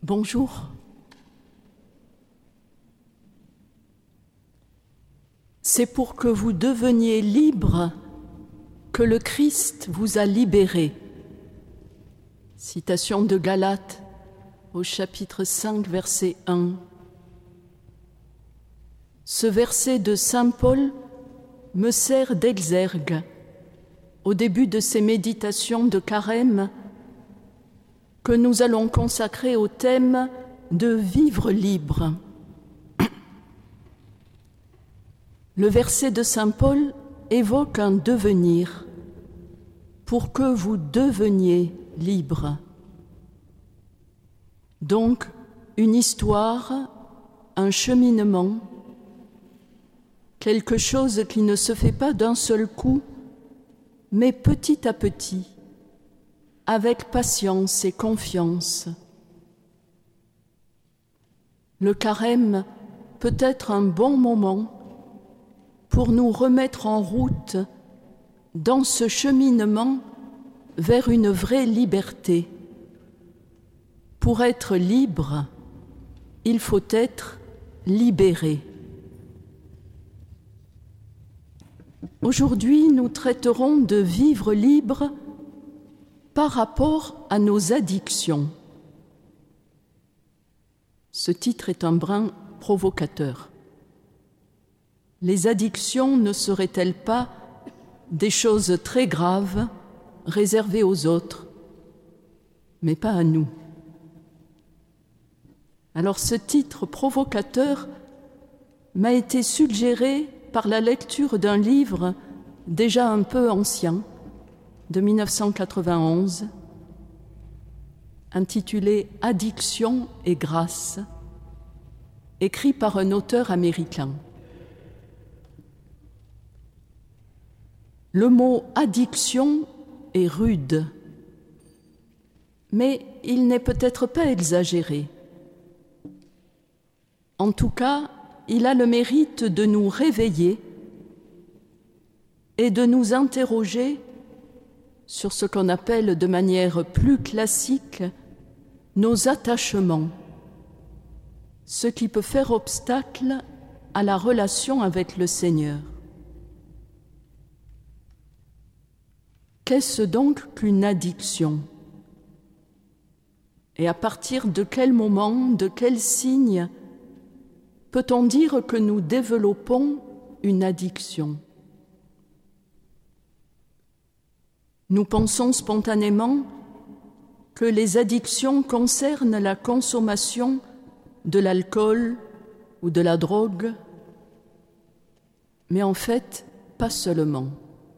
Bonjour. C'est pour que vous deveniez libres que le Christ vous a libérés. Citation de Galates au chapitre 5, verset 1. Ce verset de saint Paul me sert d'exergue au début de ces méditations de carême que nous allons consacrer au thème de vivre libre. Le verset de saint Paul évoque un devenir pour que vous deveniez libres. Donc, une histoire, un cheminement, quelque chose qui ne se fait pas d'un seul coup, mais petit à petit, avec patience et confiance. Le carême peut être un bon moment pour nous remettre en route dans ce cheminement vers une vraie liberté. Pour être libre, il faut être libéré. Aujourd'hui, nous traiterons de vivre libre par rapport à nos addictions. Ce titre est un brin provocateur. Les addictions ne seraient-elles pas des choses très graves réservées aux autres, mais pas à nous? Alors ce titre provocateur m'a été suggéré par la lecture d'un livre déjà un peu ancien, de 1991, intitulé « Addiction et grâce », écrit par un auteur américain. Le mot « addiction » est rude, mais il n'est peut-être pas exagéré. En tout cas, il a le mérite de nous réveiller et de nous interroger sur ce qu'on appelle de manière plus classique nos attachements, ce qui peut faire obstacle à la relation avec le Seigneur. Qu'est-ce donc qu'une addiction? Et à partir de quel moment, de quel signe peut-on dire que nous développons une addiction? Nous pensons spontanément que les addictions concernent la consommation de l'alcool ou de la drogue, mais en fait, pas seulement.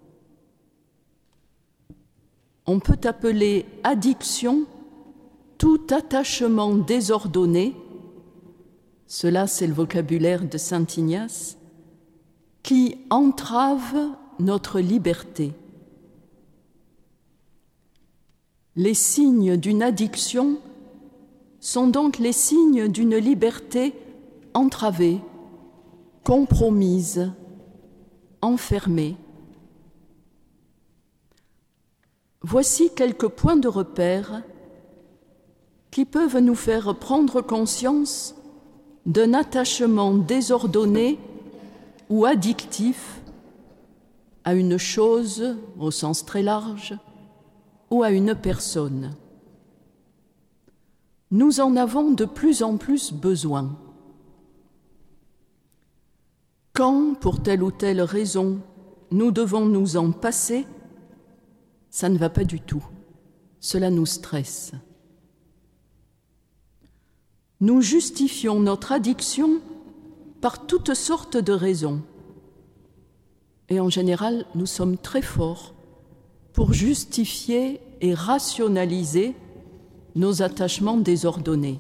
On peut appeler addiction tout attachement désordonné, cela c'est le vocabulaire de saint Ignace, qui entrave notre liberté. Les signes d'une addiction sont donc les signes d'une liberté entravée, compromise, enfermée. Voici quelques points de repère qui peuvent nous faire prendre conscience d'un attachement désordonné ou addictif à une chose au sens très large ou à une personne. Nous en avons de plus en plus besoin. Quand, pour telle ou telle raison, nous devons nous en passer, ça ne va pas du tout. Cela nous stresse. Nous justifions notre addiction par toutes sortes de raisons. Et en général, nous sommes très forts pour justifier et rationaliser nos attachements désordonnés.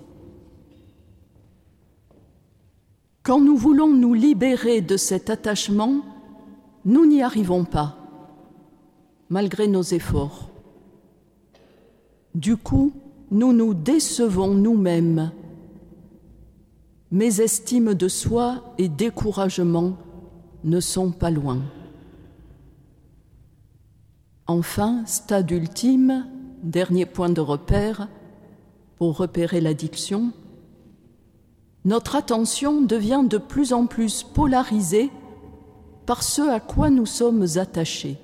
Quand nous voulons nous libérer de cet attachement, nous n'y arrivons pas, malgré nos efforts. Du coup, nous nous décevons nous-mêmes. Mésestime de soi et découragement ne sont pas loin. Enfin, stade ultime, dernier point de repère, pour repérer l'addiction, notre attention devient de plus en plus polarisée par ce à quoi nous sommes attachés,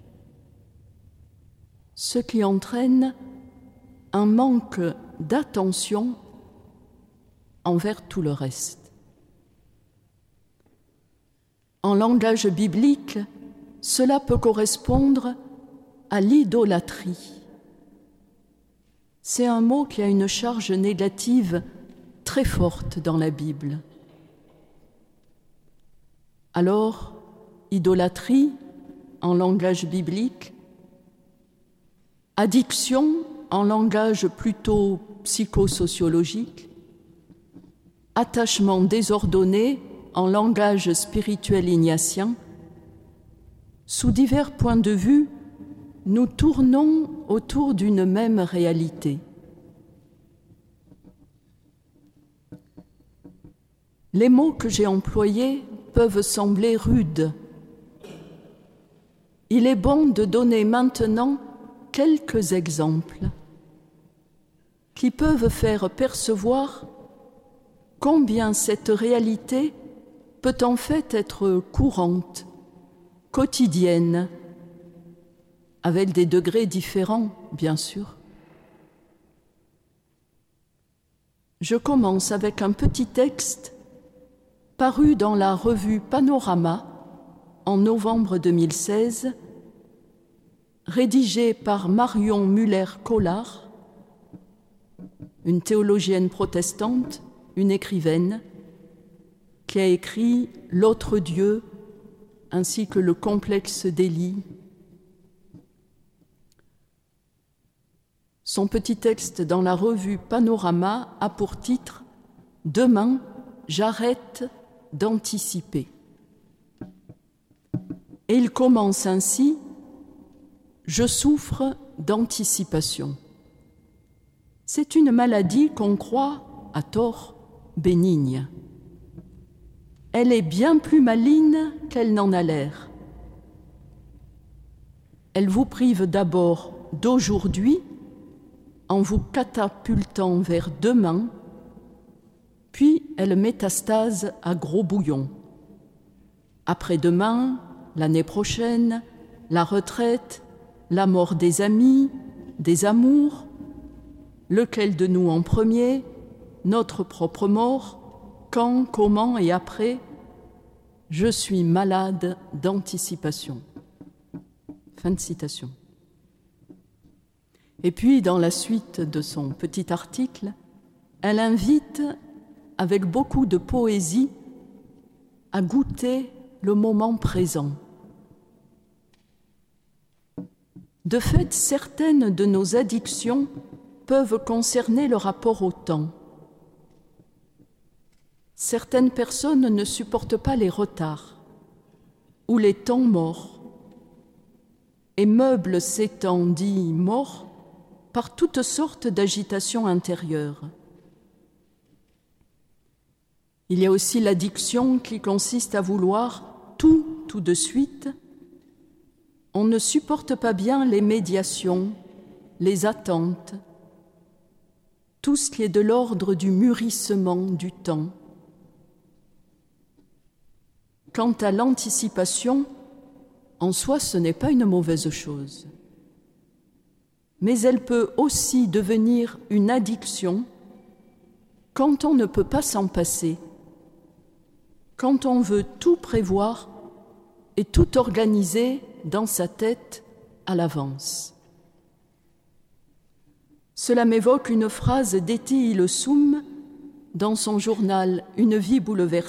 ce qui entraîne un manque d'attention envers tout le reste. En langage biblique, cela peut correspondre à l'idolâtrie. C'est un mot qui a une charge négative très forte dans la Bible. Alors, idolâtrie en langage biblique, addiction en langage plutôt psychosociologique, attachement désordonné en langage spirituel ignatien, sous divers points de vue, nous tournons autour d'une même réalité. Les mots que j'ai employés peuvent sembler rudes. Il est bon de donner maintenant quelques exemples qui peuvent faire percevoir combien cette réalité peut en fait être courante, quotidienne, avec des degrés différents, bien sûr. Je commence avec un petit texte paru dans la revue Panorama en novembre 2016, rédigé par Marion Muller-Collard, une théologienne protestante, une écrivaine, qui a écrit « L'autre Dieu » ainsi que « Le complexe d'Élie ». Son petit texte dans la revue Panorama a pour titre « Demain, j'arrête d'anticiper ». Et il commence ainsi « Je souffre d'anticipation ». C'est une maladie qu'on croit, à tort, bénigne. Elle est bien plus maligne qu'elle n'en a l'air. Elle vous prive d'abord d'aujourd'hui, en vous catapultant vers demain, puis elle métastase à gros bouillon. Après-demain, l'année prochaine, la retraite, la mort des amis, des amours, lequel de nous en premier, notre propre mort, quand, comment et après, je suis malade d'anticipation. Fin de citation. Et puis, dans la suite de son petit article, elle invite, avec beaucoup de poésie, à goûter le moment présent. De fait, certaines de nos addictions peuvent concerner le rapport au temps. Certaines personnes ne supportent pas les retards ou les temps morts et meublent ces temps dits morts par toutes sortes d'agitations intérieures. Il y a aussi l'addiction qui consiste à vouloir tout de suite. On ne supporte pas bien les médiations, les attentes, tout ce qui est de l'ordre du mûrissement du temps. Quant à l'anticipation, en soi, ce n'est pas une mauvaise chose. Mais elle peut aussi devenir une addiction quand on ne peut pas s'en passer, quand on veut tout prévoir et tout organiser dans sa tête à l'avance. Cela m'évoque une phrase d'Etty Hillesum dans son journal « Une vie bouleversée ».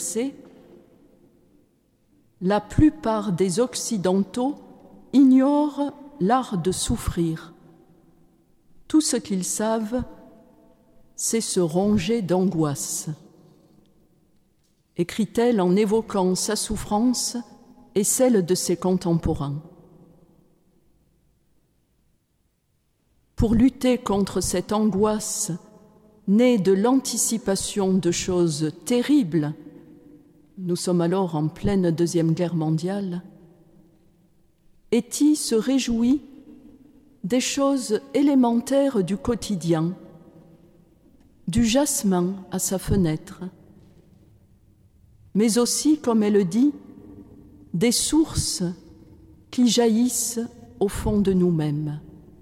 La plupart des Occidentaux ignorent l'art de souffrir. Tout ce qu'ils savent, c'est se ronger d'angoisse. Écrit-elle en évoquant sa souffrance et celle de ses contemporains. Pour lutter contre cette angoisse née de l'anticipation de choses terribles, nous sommes alors en pleine Deuxième Guerre mondiale, Etty se réjouit des choses élémentaires du quotidien, du jasmin à sa fenêtre, mais aussi, comme elle dit, des sources qui jaillissent au fond de nous-mêmes.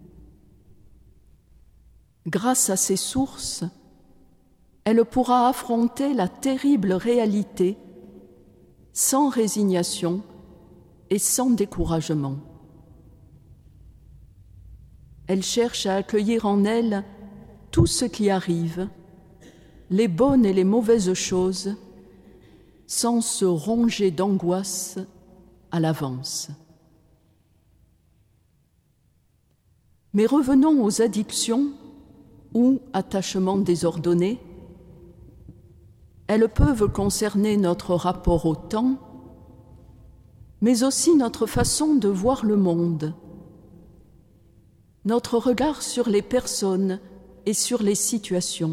Grâce à ces sources, elle pourra affronter la terrible réalité sans résignation et sans découragement. Elle cherche à accueillir en elle tout ce qui arrive, les bonnes et les mauvaises choses, sans se ronger d'angoisse à l'avance. Mais revenons aux addictions ou attachements désordonnés. Elles peuvent concerner notre rapport au temps, mais aussi notre façon de voir le monde, notre regard sur les personnes et sur les situations.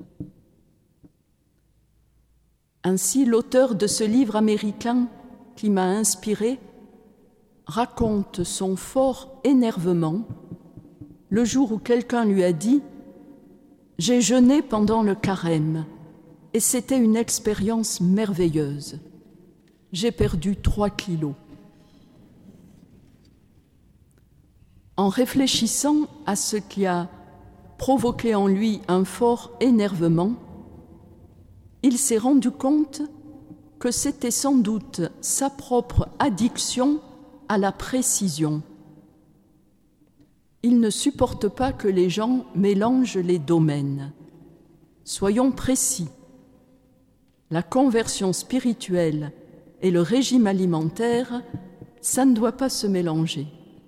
Ainsi, l'auteur de ce livre américain qui m'a inspiré raconte son fort énervement le jour où quelqu'un lui a dit « J'ai jeûné pendant le carême et c'était une expérience merveilleuse. J'ai perdu 3 kilos. » En réfléchissant à ce qui a provoqué en lui un fort énervement, il s'est rendu compte que c'était sans doute sa propre addiction à la précision. Il ne supporte pas que les gens mélangent les domaines. Soyons précis. La conversion spirituelle et le régime alimentaire, ça ne doit pas se mélanger.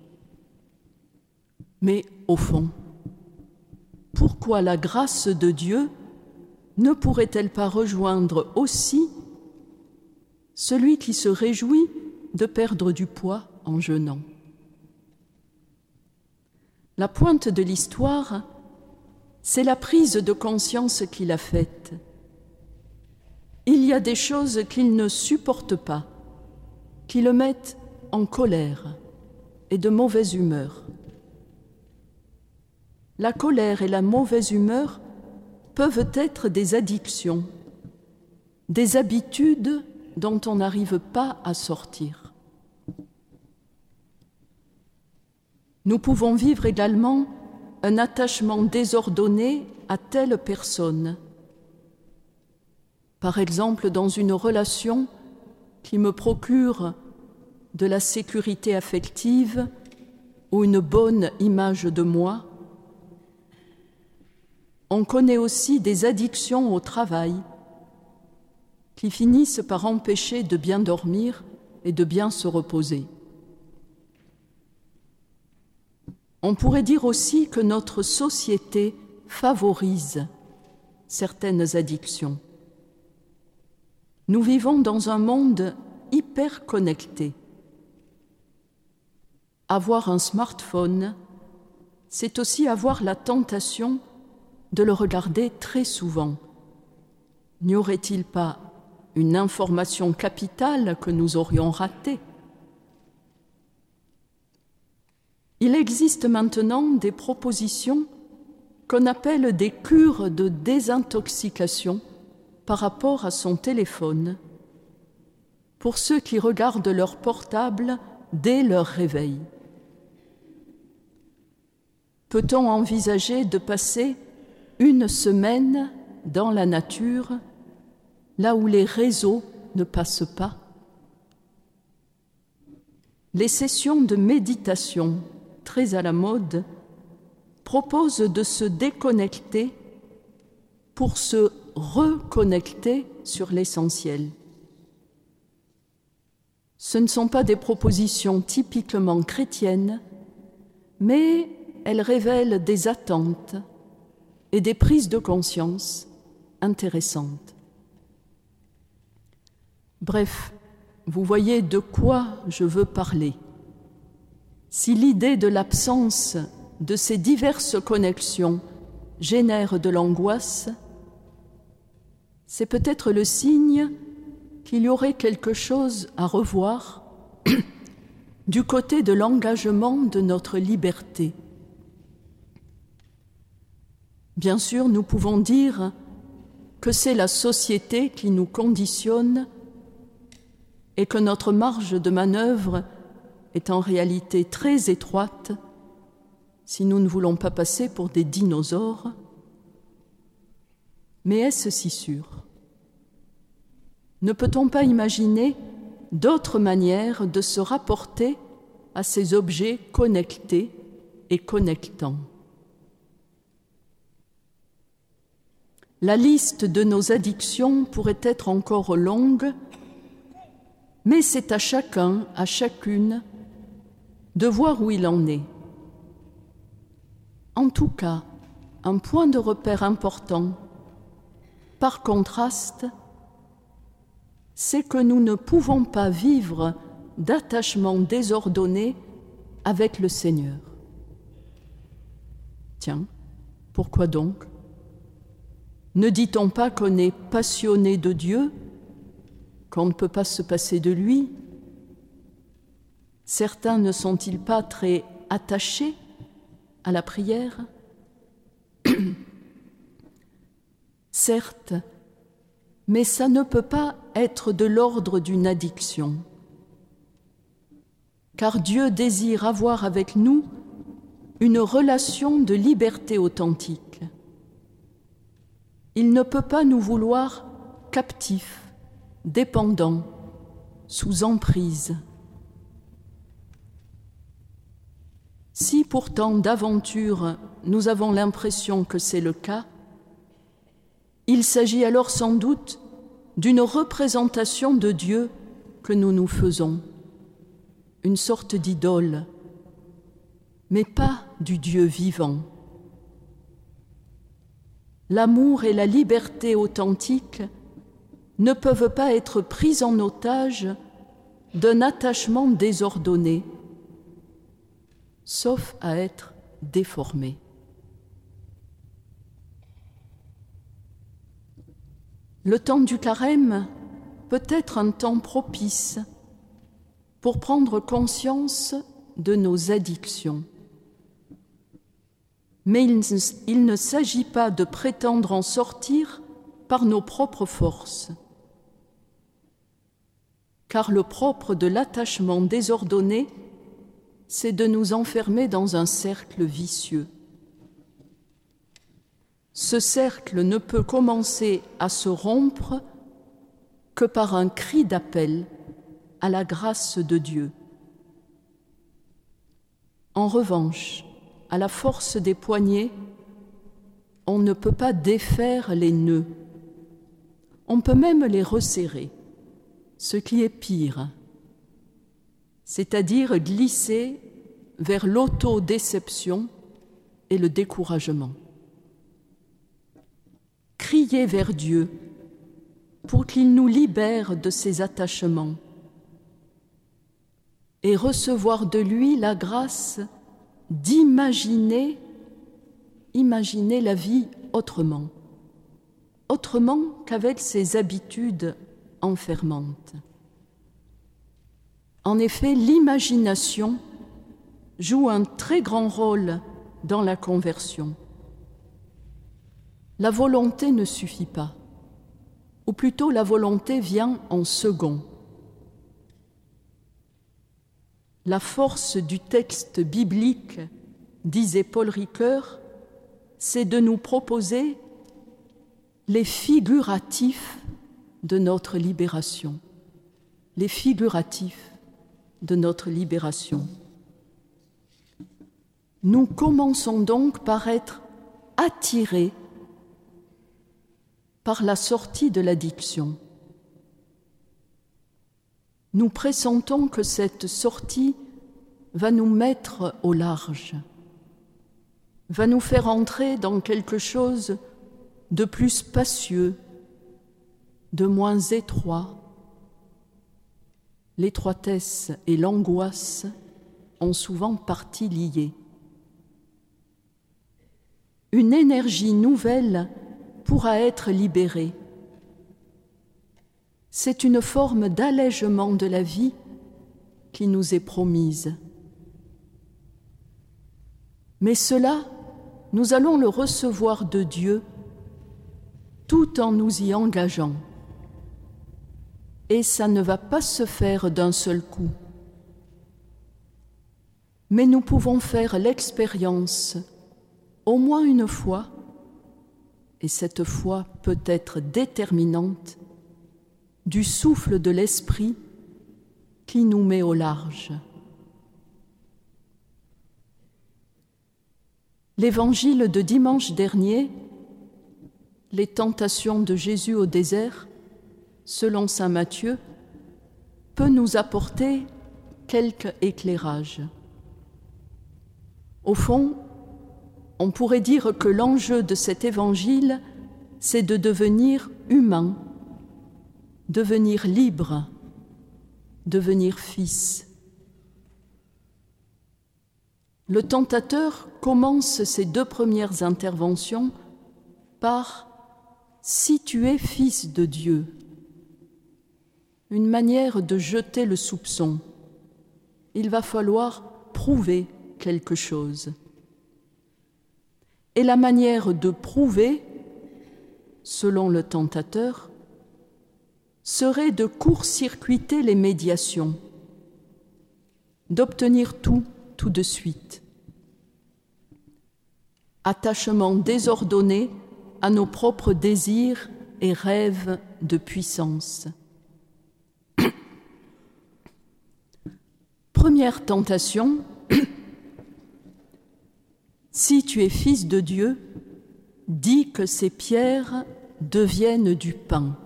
Mais au fond, pourquoi la grâce de Dieu ne pourrait-elle pas rejoindre aussi celui qui se réjouit de perdre du poids en jeûnant? La pointe de l'histoire, c'est la prise de conscience qu'il a faite. Il y a des choses qu'il ne supporte pas, qui le mettent en colère et de mauvaise humeur. La colère et la mauvaise humeur peuvent être des addictions, des habitudes dont on n'arrive pas à sortir. Nous pouvons vivre également un attachement désordonné à telle personne. Par exemple, dans une relation qui me procure de la sécurité affective ou une bonne image de moi. On connaît aussi des addictions au travail qui finissent par empêcher de bien dormir et de bien se reposer. On pourrait dire aussi que notre société favorise certaines addictions. Nous vivons dans un monde hyper connecté. Avoir un smartphone, c'est aussi avoir la tentation de le regarder très souvent. N'y aurait-il pas une information capitale que nous aurions ratée? Il existe maintenant des propositions qu'on appelle des cures de désintoxication par rapport à son téléphone, pour ceux qui regardent leur portable dès leur réveil. Peut-on envisager de passer une semaine dans la nature, là où les réseaux ne passent pas? Les sessions de méditation, très à la mode, proposent de se déconnecter pour se reconnecter sur l'essentiel. Ce ne sont pas des propositions typiquement chrétiennes, mais elles révèlent des attentes et des prises de conscience intéressantes. Bref, vous voyez de quoi je veux parler. Si l'idée de l'absence de ces diverses connexions génère de l'angoisse, c'est peut-être le signe qu'il y aurait quelque chose à revoir du côté de l'engagement de notre liberté. Bien sûr, nous pouvons dire que c'est la société qui nous conditionne et que notre marge de manœuvre est en réalité très étroite si nous ne voulons pas passer pour des dinosaures. Mais est-ce si sûr ? Ne peut-on pas imaginer d'autres manières de se rapporter à ces objets connectés et connectants ? La liste de nos addictions pourrait être encore longue, mais c'est à chacun, à chacune, de voir où il en est. En tout cas, un point de repère important, par contraste, c'est que nous ne pouvons pas vivre d'attachement désordonné avec le Seigneur. Tiens, pourquoi donc ? Ne dit-on pas qu'on est passionné de Dieu, qu'on ne peut pas se passer de lui ? Certains ne sont-ils pas très attachés à la prière ? Certes, mais ça ne peut pas être de l'ordre d'une addiction, car Dieu désire avoir avec nous une relation de liberté authentique. Il ne peut pas nous vouloir captifs, dépendants, sous emprise. Si pourtant d'aventure nous avons l'impression que c'est le cas, il s'agit alors sans doute d'une représentation de Dieu que nous nous faisons, une sorte d'idole, mais pas du Dieu vivant. L'amour et la liberté authentique ne peuvent pas être pris en otage d'un attachement désordonné, sauf à être déformés. Le temps du carême peut être un temps propice pour prendre conscience de nos addictions. Mais il ne s'agit pas de prétendre en sortir par nos propres forces, car le propre de l'attachement désordonné, c'est de nous enfermer dans un cercle vicieux. Ce cercle ne peut commencer à se rompre que par un cri d'appel à la grâce de Dieu. En revanche, à la force des poignets, on ne peut pas défaire les nœuds. On peut même les resserrer, ce qui est pire, c'est-à-dire glisser vers l'autodéception et le découragement. Crier vers Dieu pour qu'il nous libère de ces attachements et recevoir de lui la grâce d'imaginer la vie autrement qu'avec ses habitudes enfermantes. En effet, l'imagination joue un très grand rôle dans la conversion. La volonté ne suffit pas, ou plutôt la volonté vient en second. La force du texte biblique, disait Paul Ricoeur, c'est de nous proposer les figuratifs de notre libération. Les figuratifs de notre libération. Nous commençons donc par être attirés par la sortie de l'addiction. Nous pressentons que cette sortie va nous mettre au large, va nous faire entrer dans quelque chose de plus spacieux, de moins étroit. L'étroitesse et l'angoisse ont souvent partie liées. Une énergie nouvelle pourra être libérée. C'est une forme d'allègement de la vie qui nous est promise. Mais cela nous allons le recevoir de Dieu tout en nous y engageant. Et ça ne va pas se faire d'un seul coup. Mais nous pouvons faire l'expérience au moins une fois, et cette fois peut être déterminante, du souffle de l'Esprit qui nous met au large. L'évangile de dimanche dernier, les tentations de Jésus au désert, selon saint Matthieu, peut nous apporter quelque éclairage. Au fond, on pourrait dire que l'enjeu de cet évangile, c'est de devenir humain, devenir libre, devenir fils. Le tentateur commence ses 2 premières interventions par « Si tu es fils de Dieu », une manière de jeter le soupçon. Il va falloir prouver quelque chose. Et la manière de prouver, selon le tentateur, serait de court-circuiter les médiations, d'obtenir tout de suite. Attachement désordonné à nos propres désirs et rêves de puissance. Première tentation, si tu es fils de Dieu, dis que ces pierres deviennent du pain.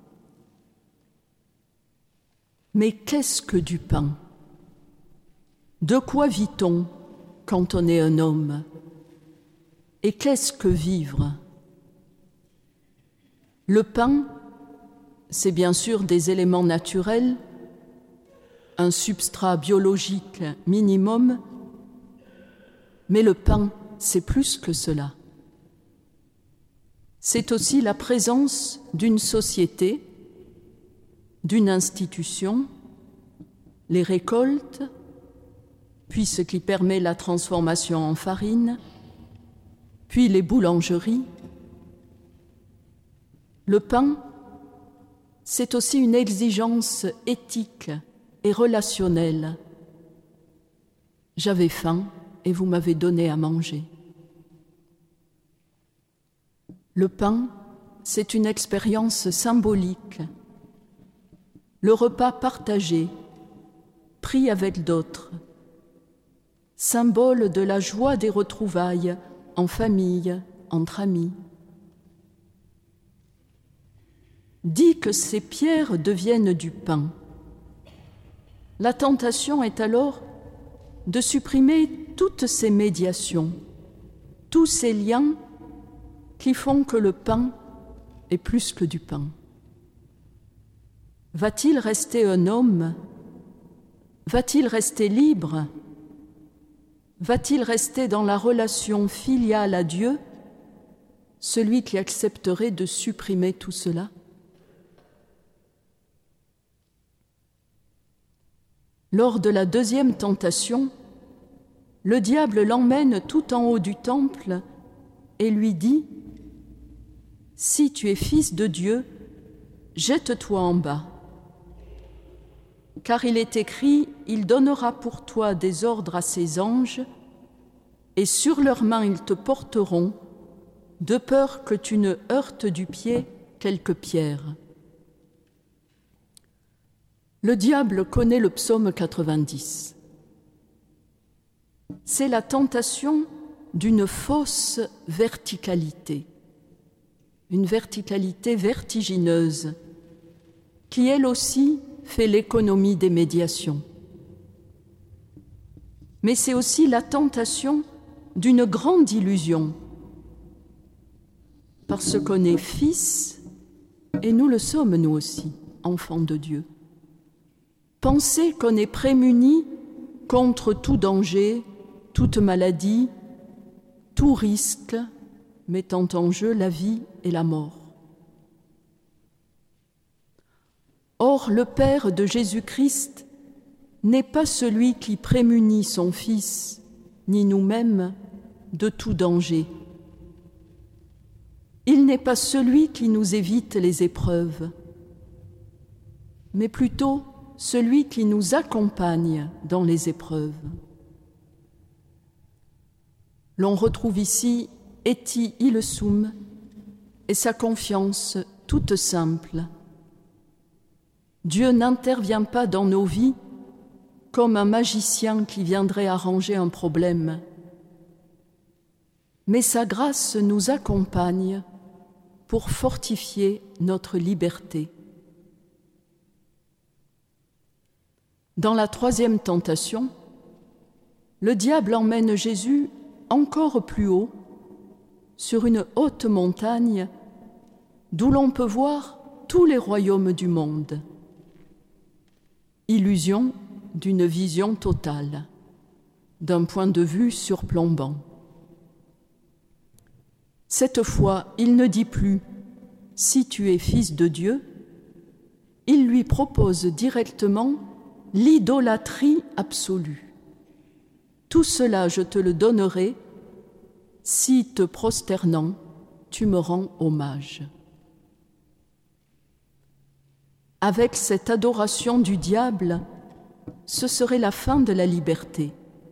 Mais qu'est-ce que du pain ? De quoi vit-on quand on est un homme ? Et qu'est-ce que vivre ? Le pain, c'est bien sûr des éléments naturels, un substrat biologique minimum, mais le pain, c'est plus que cela. C'est aussi la présence d'une société, d'une institution, les récoltes, puis ce qui permet la transformation en farine, puis les boulangeries. Le pain, c'est aussi une exigence éthique et relationnelle. J'avais faim et vous m'avez donné à manger. Le pain, c'est une expérience symbolique. Le repas partagé, pris avec d'autres, symbole de la joie des retrouvailles en famille, entre amis. Dis que ces pierres deviennent du pain. La tentation est alors de supprimer toutes ces médiations, tous ces liens qui font que le pain est plus que du pain. Va-t-il rester un homme ? Va-t-il rester libre ? Va-t-il rester dans la relation filiale à Dieu, celui qui accepterait de supprimer tout cela ? Lors de la 2e tentation, le diable l'emmène tout en haut du temple et lui dit « Si tu es fils de Dieu, jette-toi en bas. Car il est écrit, il donnera pour toi des ordres à ses anges, et sur leurs mains ils te porteront, de peur que tu ne heurtes du pied quelque pierre. » Le diable connaît le psaume 90. C'est la tentation d'une fausse verticalité, une verticalité vertigineuse, qui elle aussi fait l'économie des médiations. Mais c'est aussi la tentation d'une grande illusion, parce qu'on est fils, et nous le sommes nous aussi, enfants de Dieu. Penser qu'on est prémuni contre tout danger, toute maladie, tout risque mettant en jeu la vie et la mort. Or, le Père de Jésus-Christ n'est pas celui qui prémunit son Fils, ni nous-mêmes, de tout danger, qu'il n'est pas celui qui nous évite les épreuves, mais plutôt celui qui nous accompagne dans les épreuves. L'on retrouve ici Eti Ilesum et sa confiance toute simple. Dieu n'intervient pas dans nos vies comme un magicien qui viendrait arranger un problème, mais sa grâce nous accompagne pour fortifier notre liberté. Dans la troisième tentation, le diable emmène Jésus encore plus haut, sur une haute montagne, d'où l'on peut voir tous les royaumes du monde. Illusion d'une vision totale, d'un point de vue surplombant. Cette fois, il ne dit plus « si tu es fils de Dieu », il lui propose directement l'idolâtrie absolue. Tout cela, je te le donnerai si, te prosternant, tu me rends hommage. Avec cette adoration du diable, ce serait la fin de la liberté.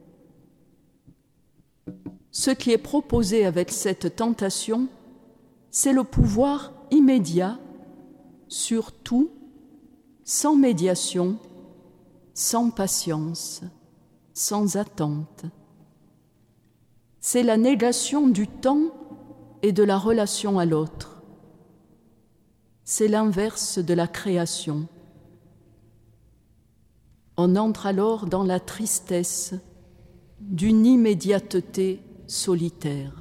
Ce qui est proposé avec cette tentation, c'est le pouvoir immédiat sur tout, sans médiation, sans patience, sans attente. C'est la négation du temps et de la relation à l'autre. C'est l'inverse de la création. On entre alors dans la tristesse d'une immédiateté solitaire.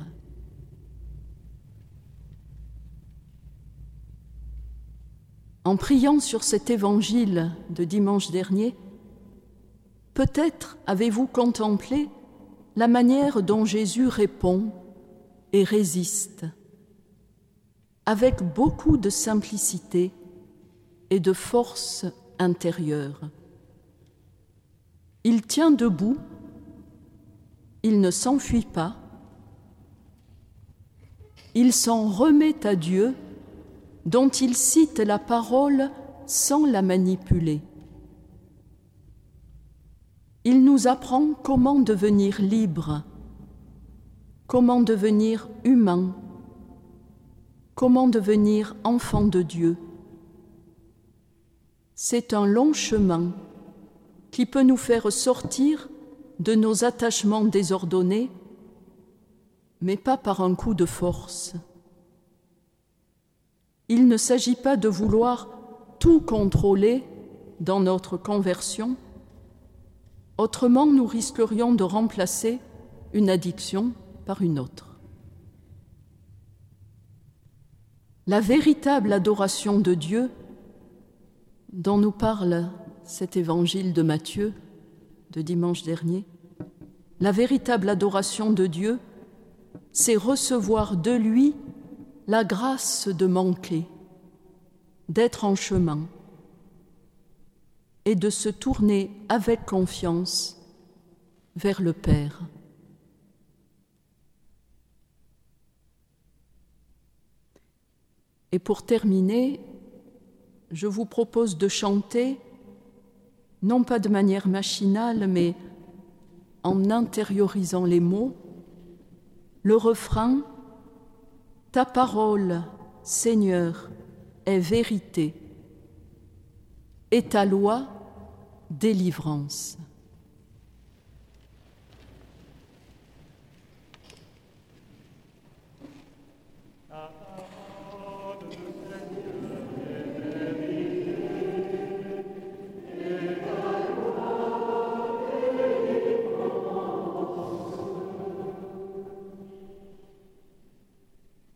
En priant sur cet évangile de dimanche dernier, peut-être avez-vous contemplé la manière dont Jésus répond et résiste, avec beaucoup de simplicité et de force intérieure. Il tient debout, il ne s'enfuit pas, il s'en remet à Dieu, dont il cite la parole sans la manipuler. Il nous apprend comment devenir libre, comment devenir humain, comment devenir enfant de Dieu. C'est un long chemin qui peut nous faire sortir de nos attachements désordonnés, mais pas par un coup de force. Il ne s'agit pas de vouloir tout contrôler dans notre conversion, autrement nous risquerions de remplacer une addiction par une autre. La véritable adoration de Dieu, dont nous parle cet évangile de Matthieu de dimanche dernier, la véritable adoration de Dieu, c'est recevoir de lui la grâce de manquer, d'être en chemin et de se tourner avec confiance vers le Père. Et pour terminer, je vous propose de chanter, non pas de manière machinale, mais en intériorisant les mots, le refrain « Ta parole, Seigneur, est vérité, et ta loi, délivrance. » Ta